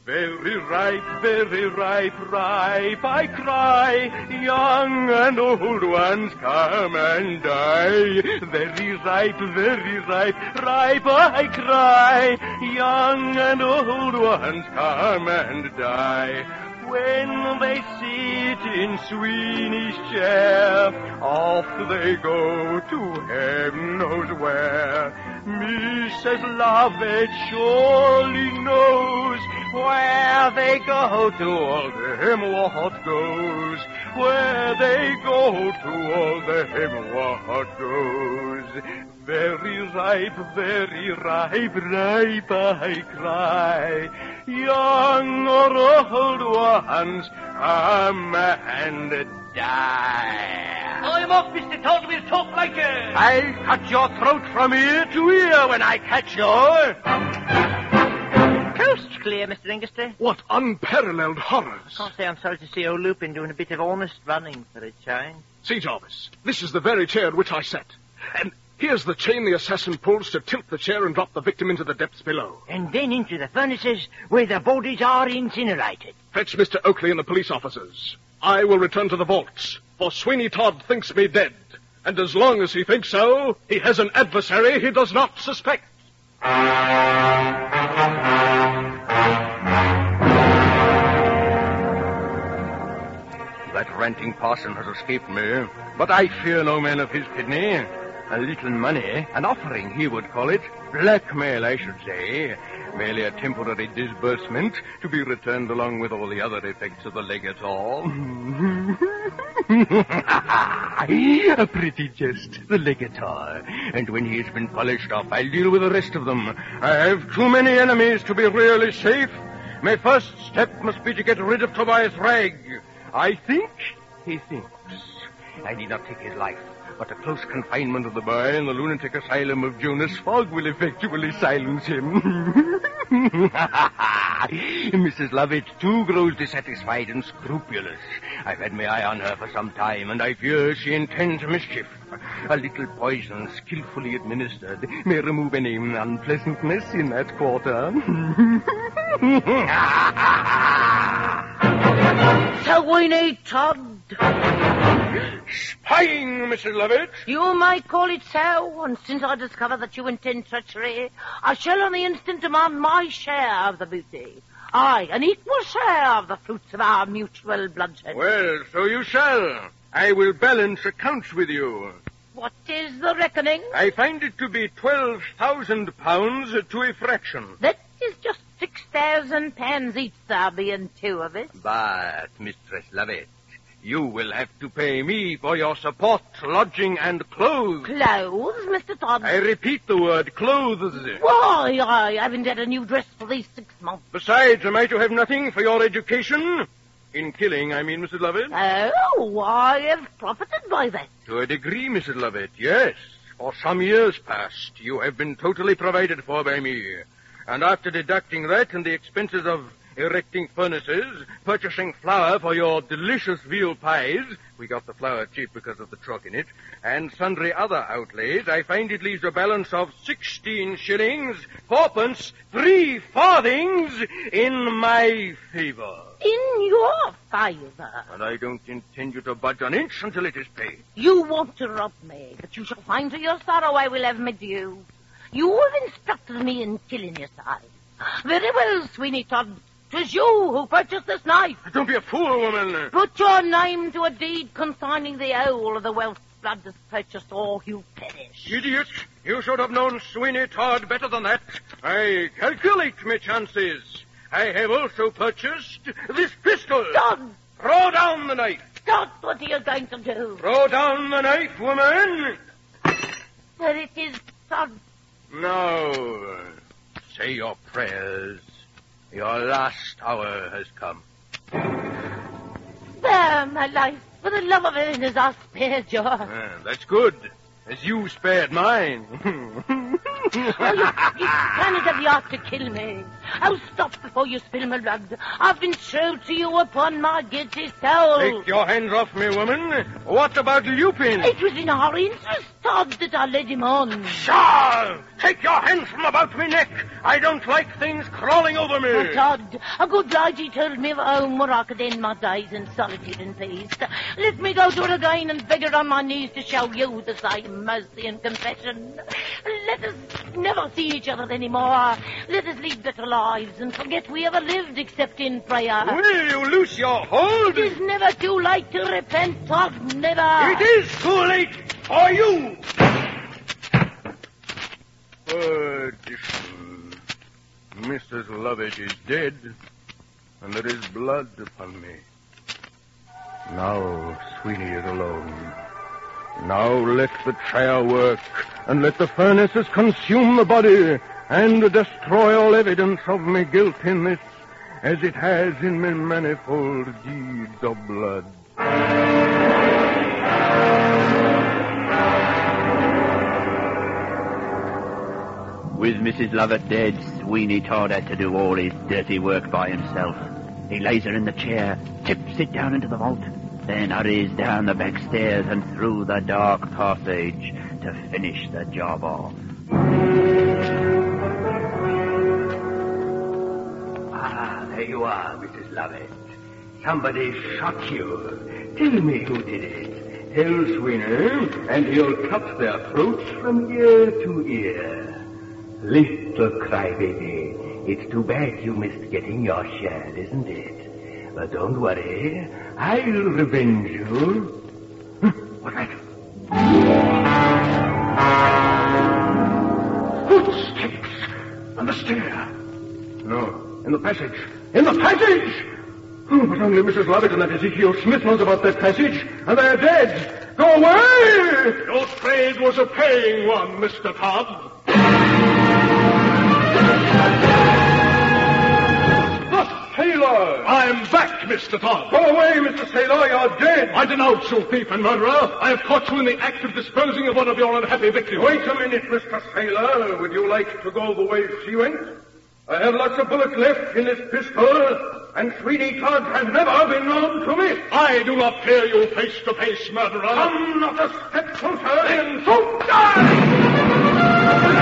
Very ripe, very ripe, ripe, I cry. Young and old ones come and die. Very ripe, very ripe, ripe, I cry. Young and old ones come and die. When they sit in Sweeney's chair, off they go to heaven knows where. Missus Lovett surely knows where they go to all them what goes. Where they go to all them what goes. Very ripe, very ripe, ripe, I cry. Young or old ones come and die. I'm off, Mister Todd. We'll talk later. I'll cut your throat from ear to ear when I catch you. Coast's clear, Mister Inglesby. What unparalleled horrors. I can't say I'm sorry to see old Lupin doing a bit of honest running for a change. See, Jarvis, this is the very chair at which I sat. And here's the chain the assassin pulls to tilt the chair and drop the victim into the depths below. And then into the furnaces where the bodies are incinerated. Fetch Mister Oakley and the police officers. I will return to the vaults, for Sweeney Todd thinks me dead. And as long as he thinks so, he has an adversary he does not suspect. That ranting parson has escaped me, but I fear no man of his kidney. A little money, an offering he would call it, blackmail I should say, merely a temporary disbursement to be returned along with all the other effects of the legator. A pretty jest, the legator. And when he has been polished off, I'll deal with the rest of them. I have too many enemies to be really safe. My first step must be to get rid of Tobias Ragg. I think he thinks. I need not take his life, but a close confinement of the boy in the lunatic asylum of Jonas Fogg will effectually silence him. Missus Lovett, too, grows dissatisfied and scrupulous. I've had my eye on her for some time, and I fear she intends mischief. A little poison, skillfully administered, may remove any unpleasantness in that quarter. Sweeney Todd. Spying, Missus Lovett. You might call it so, and since I discover that you intend treachery, I shall on the instant demand my share of the booty. Aye, an equal share of the fruits of our mutual bloodshed. Well, so you shall. I will balance accounts with you. What is the reckoning? I find it to be twelve thousand pounds to a fraction. That is just six thousand pounds each, there being two of us. But, Mistress Lovett, you will have to pay me for your support, lodging, and clothes. Clothes, Mister Todd? I repeat the word clothes. Why, I haven't had a new dress for these six months. Besides, am I to have nothing for your education? In killing, I mean, Missus Lovett. Oh, I have profited by that. To a degree, Missus Lovett, yes. For some years past, you have been totally provided for by me. And after deducting that and the expenses of erecting furnaces, purchasing flour for your delicious veal pies, we got the flour cheap because of the truck in it, and sundry other outlays, I find it leaves a balance of sixteen shillings, fourpence, three farthings in my favor. In your favor? And I don't intend you to budge an inch until it is paid. You want to rob me, but you shall find to your sorrow I will have my due. You have instructed me in killing your side. Very well, Sweeney Todd. 'Tis you who purchased this knife. Don't be a fool, woman. Put your name to a deed consigning the whole of the wealth blood is purchased, or you perish. Idiot! You should have known Sweeney Todd better than that. I calculate my chances. I have also purchased this pistol. Todd! Throw down the knife. Todd, what are you going to do? Throw down the knife, woman. There it is, Todd. Now, say your prayers. Your last hour has come. There, my life. For the love of it, as I spared yours. Ah, that's good, as you spared mine. Oh, you, you planet of the art to kill me. Oh, stop before you spill my blood. I've been true to you upon my guilty soul. Take your hands off me, woman. What about Lupin? It was in our interest, Todd, that I led him on. Charles! Take your hands from about me neck. I don't like things crawling over me. Oh, Todd, a good lady told me of a home where I could end my days in solitude and peace. Let me go to her again and beg her on my knees to show you the same mercy and compassion. Let us never see each other anymore. Let us lead better lives and forget we ever lived except in prayer. Will you loose your hold? It is never too late to repent, Todd, never. It is too late for you. Perdition. Missus Lovett is dead, and there is blood upon me. Now Sweeney is alone. Now let the chair work, and let the furnaces consume the body, and destroy all evidence of my guilt in this, as it has in my manifold deeds of blood. With Missus Lovett dead, Sweeney Todd had to do all his dirty work by himself. He lays her in the chair, tips it down into the vault, then hurries down the back stairs and through the dark passage to finish the job off. Ah, there you are, Missus Lovett. Somebody shot you. Tell me who did it. Tell Sweeney, and he'll cut their throats from ear to ear. Little crybaby, it's too bad you missed getting your share, isn't it? But don't worry, I'll revenge you. What's that? Footsteps on the stair. No, in the passage. In the passage! Oh, but only Missus Lovett and that Ezekiel Smith knows about that passage, and they're dead. Go away! Your trade was a paying one, Mister Todd. The sailor! I'm back, Mister Todd. Go away, Mister Sailor, you're dead. I denounce you, thief and murderer. I have caught you in the act of disposing of one of your unhappy victims. Wait a minute, Mister Sailor. Would you like to go the way she went? I have lots of bullets left in this pistol, and Sweeney Todd has never been known to miss. I do not fear you face-to-face, murderer. Come not a step closer. Then so die!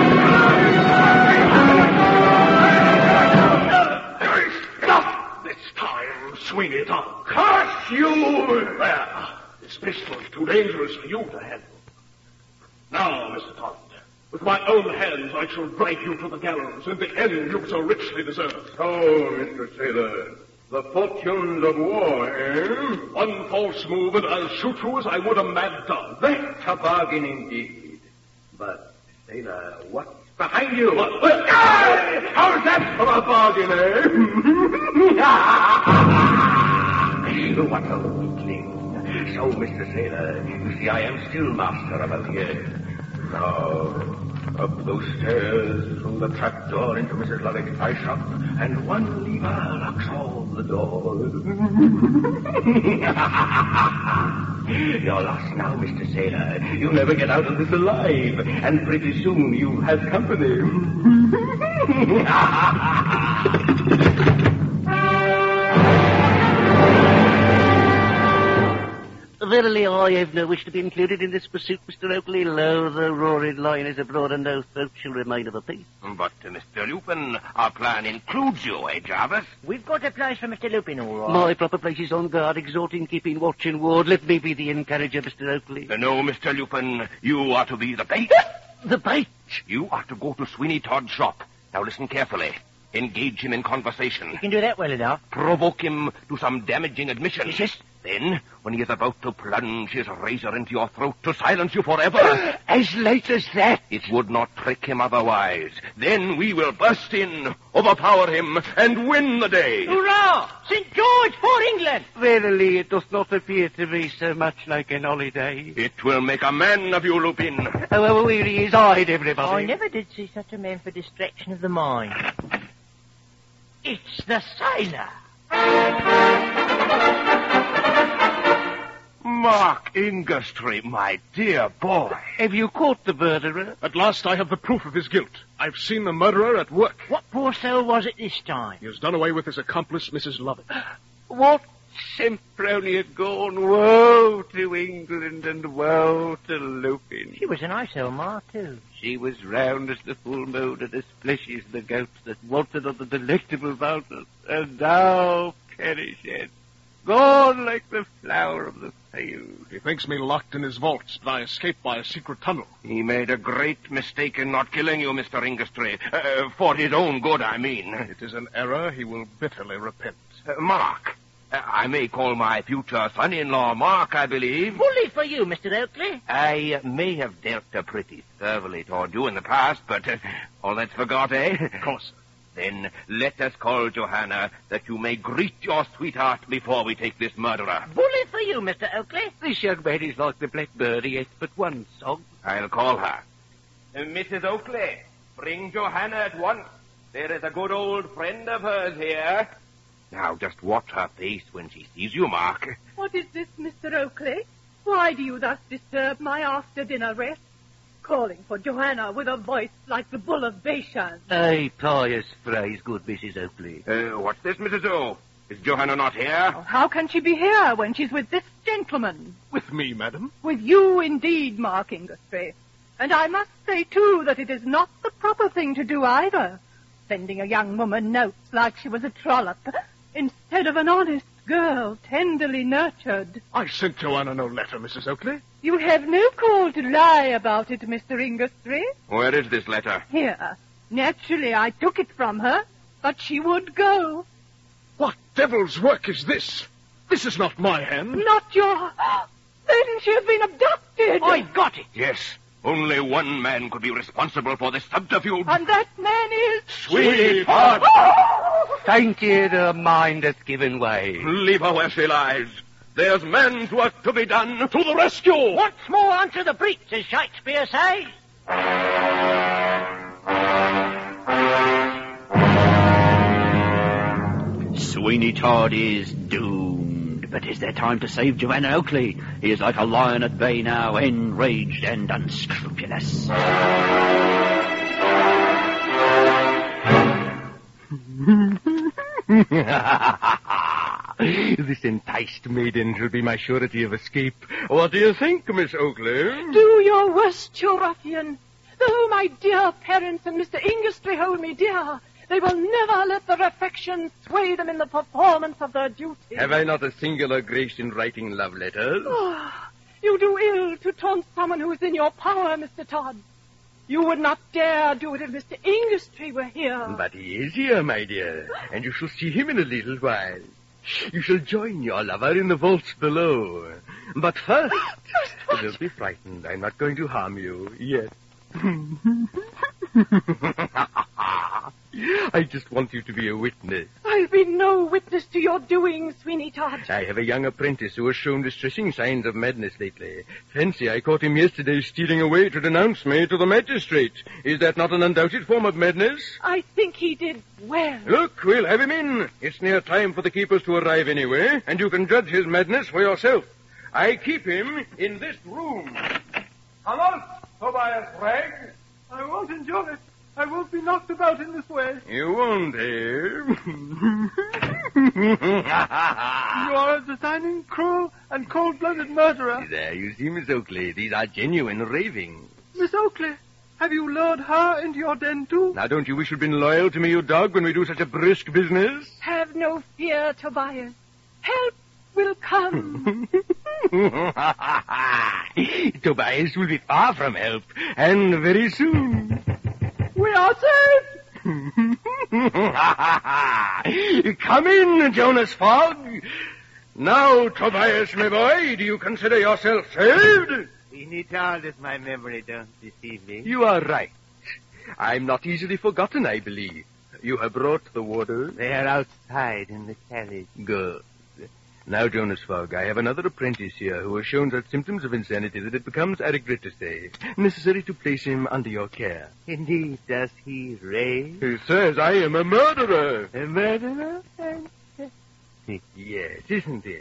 Stop this time, Sweeney Todd. Curse you! There. This pistol is too dangerous for you to handle. Now, Mister Todd, with my own hands I shall drag you to the gallows and the end you so richly deserve. So, Mister Sailor, the fortunes of war, eh? One false move and I'll shoot you as I would a mad dog. That's a bargain indeed. But, Sailor, what's behind you? What? What? How's that for a bargain, eh? What a weakling. So, Mister Sailor, you see I am still master about here. Now, up those stairs, through the trap door into Missus Lovett's pie shop, and one lever locks all the doors. You're lost now, Mister Sailor. You'll never get out of this alive, and pretty soon you have company. Verily, I have no wish to be included in this pursuit, Mister Oakley. Lo, the roaring lion is abroad, and no throat shall remain of a piece. But, uh, Mister Lupin, our plan includes you, eh, Jarvis? We've got a place for Mister Lupin, all right. My proper place is on guard, exhorting, keeping watch and ward. Let me be the encourager, Mister Oakley. Uh, no, Mister Lupin, you are to be the bait. The bait? You are to go to Sweeney Todd's shop. Now listen carefully. Engage him in conversation. You can do that well enough. Provoke him to some damaging admission. Yes, yes. Then, when he is about to plunge his razor into your throat to silence you forever... As late as that? It would not trick him otherwise. Then we will burst in, overpower him, and win the day. Hurrah! Saint George for England! Verily, it does not appear to be so much like an holiday. It will make a man of you, Lupin. Oh, well, here he is, eyed everybody. I never did see such a man for distraction of the mind. It's the sailor. Mark Ingastry, my dear boy. Have you caught the murderer? At last I have the proof of his guilt. I've seen the murderer at work. What poor soul was it this time? He has done away with his accomplice, Missus Lovett. What Sempronius had gone? Woe to England and woe to Lupin. She was a nice old ma, too. She was round as the full moon and as fleshy as the goats that wanted on the delectable mountain. And now perished. Gone like the flower of the field. He thinks me locked in his vaults, but I escaped by a secret tunnel. He made a great mistake in not killing you, Mister Ingastry. Uh, for his own good, I mean. It is an error he will bitterly repent. Uh, Mark. Uh, I may call my future son-in-law Mark, I believe. Bully for you, Mister Oakley. I uh, may have dealt uh, pretty thoroughly toward you in the past, but uh, all that's forgot, eh? Of course. Then let us call Johanna, that you may greet your sweetheart before we take this murderer. Bully for you, Mister Oakley. This young man is like the blackbird. He has but one song. I'll call her. Uh, Missus Oakley, bring Johanna at once. There is a good old friend of hers here. Now, just watch her face when she sees you, Mark. What is this, Mister Oakley? Why do you thus disturb my after-dinner rest? Calling for Johanna with a voice like the bull of Bashan. Aye, pious phrase, good Missus Oakley. Uh, what's this, Missus O? Is Johanna not here? Oh, how can she be here when she's with this gentleman? With me, madam? With you, indeed, Mark Ingastry. And I must say, too, that it is not the proper thing to do either. Sending a young woman notes like she was a trollop, instead of an honest girl, tenderly nurtured. I sent Joanna no letter, Missus Oakley. You have no call to lie about it, Mister Ingastry. Where is this letter? Here. Naturally, I took it from her, but she would go. What devil's work is this? This is not my hand. Not your... Then she has been abducted. I got it. Yes. Only one man could be responsible for this subterfuge. And that man is... Sweeney Todd! Fainted, her mind hath given way. Leave her where she lies. There's man's work to be done. To the rescue! Once more unto the breach, as Shakespeare says. Sweeney Todd is doomed. But is there time to save Joanna Oakley? He is like a lion at bay now, enraged and unscrupulous. This enticed maiden shall be my surety of escape. What do you think, Miss Oakley? Do your worst, you ruffian. Though my dear parents and Mister Ingastry hold me dear, they will never let their affection sway them in the performance of their duty. Have I not a singular grace in writing love letters? Oh, you do ill to taunt someone who is in your power, Mister Todd. You would not dare do it if Mister Ingastry were here. But he is here, my dear, and you shall see him in a little while. You shall join your lover in the vaults below. But first, don't be frightened. I'm not going to harm you yet. I just want you to be a witness. I'll be no witness to your doings, Sweeney Todd. I have a young apprentice who has shown distressing signs of madness lately. Fancy, I caught him yesterday stealing away to denounce me to the magistrate. Is that not an undoubted form of madness? I think he did well. Look, we'll have him in. It's near time for the keepers to arrive anyway, and you can judge his madness for yourself. I keep him in this room. Come on, Tobias Bragg. I won't endure it. I won't be knocked about in this way. You won't, eh? You are a designing, cruel, and cold-blooded murderer. There, you see, Miss Oakley, these are genuine ravings. Miss Oakley, have you lured her into your den, too? Now, don't you wish you'd been loyal to me, you dog, when we do such a brisk business? Have no fear, Tobias. Help will come. Tobias will be far from help, and very soon. We are safe! Come in, Jonas Fogg. Now, Tobias, my boy, do you consider yourself saved? Sweeney Todd, if my memory don't deceive me. You are right. I'm not easily forgotten, I believe. You have brought the water? They are outside in the carriage. Good. Now, Jonas Fogg, I have another apprentice here who has shown such symptoms of insanity that it becomes, I regret to say, necessary to place him under your care. Indeed, does he rave? He says I am a murderer. A murderer? Yes, isn't it?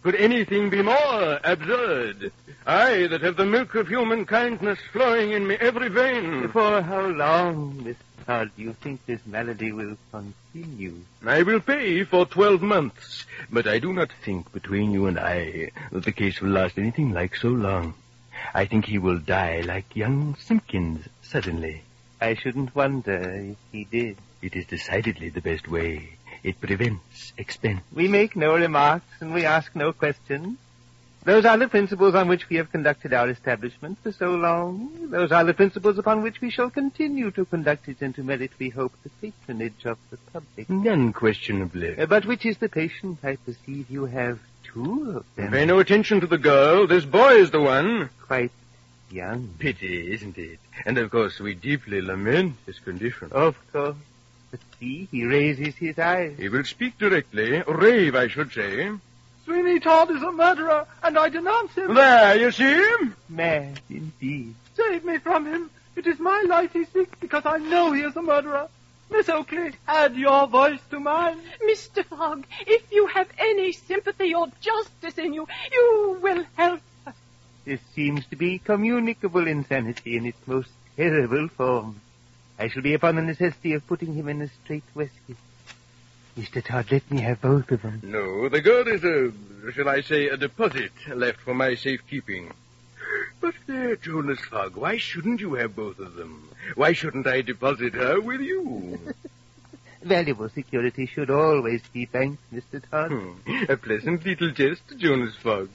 Could anything be more absurd? I, that have the milk of human kindness flowing in me every vein. For how long, Mister Todd, do you think this malady will continue? I will pay for twelve months, but I do not think between you and I that the case will last anything like so long. I think he will die like young Simpkins suddenly. I shouldn't wonder if he did. It is decidedly the best way. It prevents expense. We make no remarks and we ask no questions. Those are the principles on which we have conducted our establishment for so long. Those are the principles upon which we shall continue to conduct it and to merit, we hope, the patronage of the public. Unquestionably. Uh, but which is the patient? I perceive you have two of them. Pay no attention to the girl. This boy is the one. Quite young. Pity, isn't it? And, of course, we deeply lament his condition. Of course. But see, he raises his eyes. He will speak directly. Rave, I should say. Sweeney Todd is a murderer, and I denounce him. There, you see him? Mad, indeed. Save me from him. It is my life he seeks, because I know he is a murderer. Miss Oakley, add your voice to mine. Mister Fogg, if you have any sympathy or justice in you, you will help us. This seems to be communicable insanity in its most terrible form. I shall be upon the necessity of putting him in a straight waistcoat. Mister Todd, let me have both of them. No, the girl is a, shall I say, a deposit left for my safekeeping. But there, Jonas Fogg, why shouldn't you have both of them? Why shouldn't I deposit her with you? Valuable security should always be banked, Mister Todd. Hmm. A pleasant little jest, Jonas Fogg.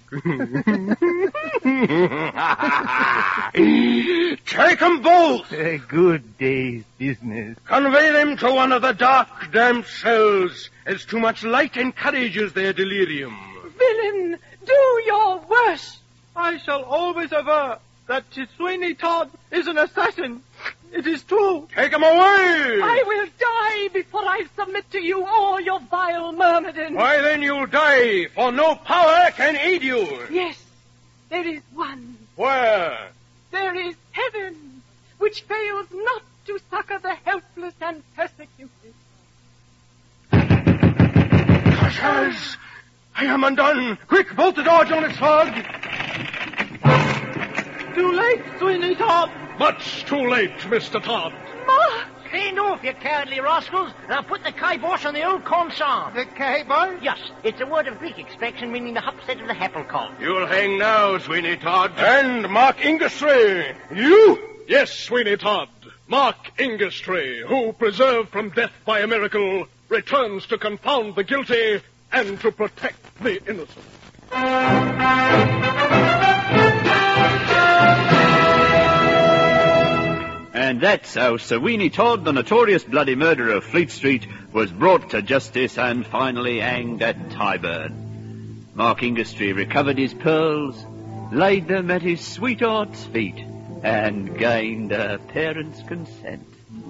Take them both! A good day's business. Convey them to one of the dark, damp cells, as too much light encourages their delirium. Villain, do your worst. I shall always aver that Sweeney Todd is an assassin. It is true. Take him away! I will die before I submit to you all your vile myrmidons. Why, then you'll die, for no power can aid you. Yes, there is one. Where? There is heaven, which fails not to succor the helpless and persecuted. Hush! I am undone. Quick, bolt the door, Jonas Fogg. Too late, Sweeney Todd. Much too late, Mister Todd. Mark! Clean off, you cowardly rascals, and I'll put the kibosh on the old consarn. The kibosh? Yes, it's a word of Greek extraction meaning the upset of the happlecon. You'll hang now, Sweeney Todd. And Mark Ingerstray. You? Yes, Sweeney Todd. Mark Ingerstray, who, preserved from death by a miracle, returns to confound the guilty and to protect the innocent. And that's how Sweeney Todd, the notorious bloody murderer of Fleet Street, was brought to justice and finally hanged at Tyburn. Mark Ingerstray recovered his pearls, laid them at his sweetheart's feet, and gained her parents' consent.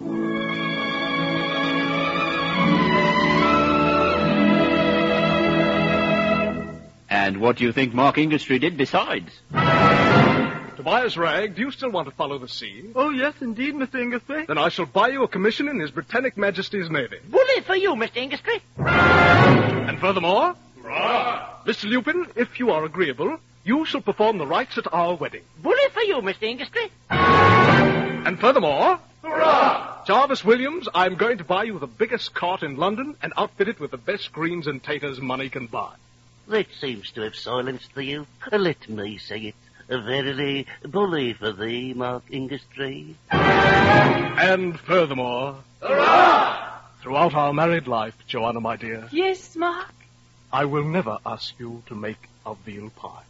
And what do you think Mark Ingerstray did besides? Tobias Ragg, do you still want to follow the sea? Oh, yes, indeed, Mister Ingerstray. Then I shall buy you a commission in His Britannic Majesty's Navy. Bully for you, Mister Ingerstray. And furthermore, Mister Lupin, if you are agreeable, you shall perform the rites at our wedding. Bully for you, Mister Ingerstray. And furthermore, Jarvis Williams, I'm going to buy you the biggest cart in London and outfit it with the best greens and taters money can buy. That seems to have silenced the youth. Let me say it. Verily, bully for thee, Mark Ingerstray. And furthermore, hurrah! Throughout our married life, Joanna, my dear, Yes, Mark. I will never ask you to make a veal pie.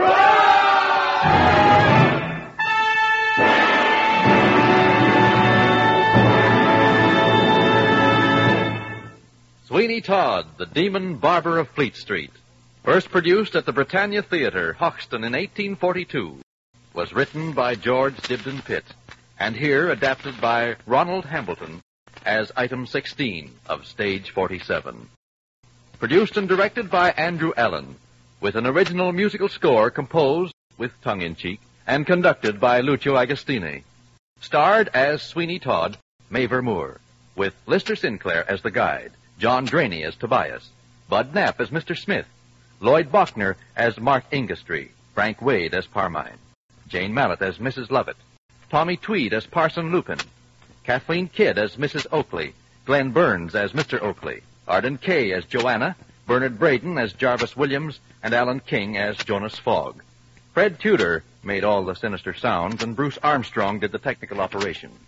Sweeney Todd, the Demon Barber of Fleet Street. First produced at the Britannia Theatre, Hoxton, in eighteen forty-two, was written by George Dibdin Pitt, and here adapted by Ronald Hambleton as item sixteen of stage forty-seven. Produced and directed by Andrew Allen, with an original musical score composed, with tongue-in-cheek, and conducted by Lucio Agostini. Starred as Sweeney Todd, Mavor Moore, with Lister Sinclair as the guide, John Draney as Tobias, Bud Knapp as Mister Smith, Lloyd Bachner as Mark Ingastry, Frank Wade as Parmine, Jane Mallet as Missus Lovett, Tommy Tweed as Parson Lupin, Kathleen Kidd as Missus Oakley, Glenn Burns as Mister Oakley, Arden Kay as Joanna, Bernard Braden as Jarvis Williams, and Alan King as Jonas Fogg. Fred Tudor made all the sinister sounds, and Bruce Armstrong did the technical operation.